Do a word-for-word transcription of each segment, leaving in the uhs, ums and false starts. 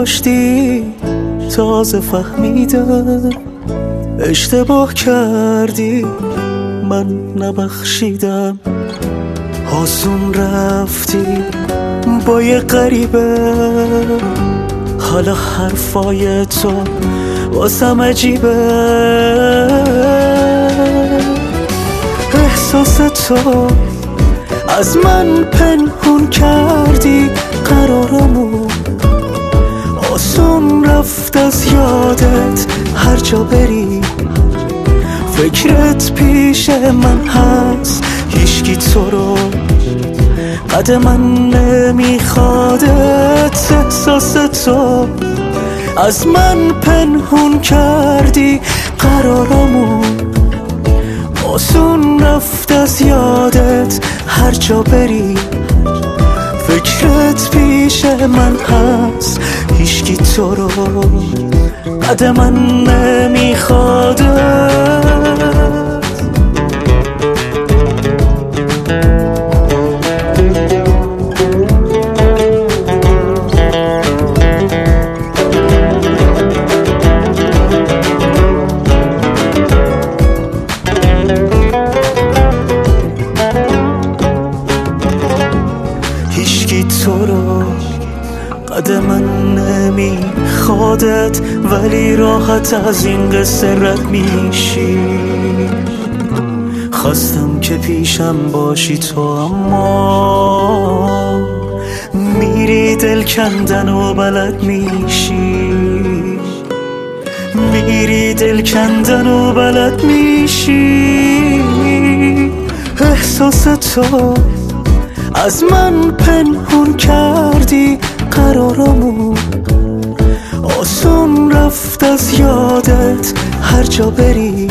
داشتی تازه فهمیدم اشتباه کردی من نبخشیدم. آسون رفتی با یه غریبه، حالا حرفای تو واسم عجیبه. احساس تو از من پنهون کردی قرارمو، آسون رفت از یادت هر جا بری. فکرت پیش من هست هیشکی تو رو قد من نمیخوادت. احساس تو از من پنهون کردی قرارمو، آسون رفت از یادت هر جا بری. فکرت پیش من هست هیشکی تو رو قد من نمیخوادت. هیشکی تو رو قد من نمیخوادت، ولی راحت از این قصه رد میشی. خواستم که پیشم باشی تو، اما میری دل کندن و بلد میشی. میری دل کندن و بلد میشی. احساس تو از من پنهون کردی قرارمو، آسون رفت از یادت هر جا بری.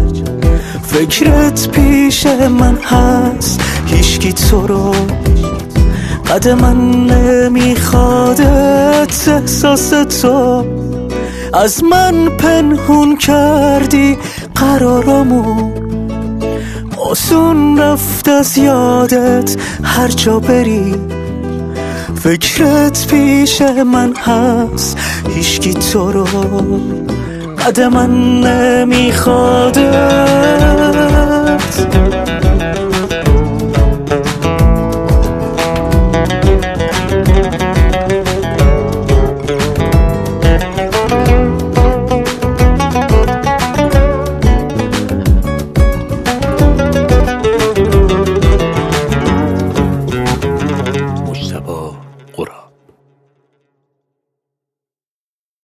فکرت پیش من هست هیشکی تو رو قد من نمیخوادت. احساس تو از من پنهون کردی قرارمو، آسون رفت از یادت هر جا بری. فکرت پیش من هست هیشکی تو رو قد من نمیخوادت.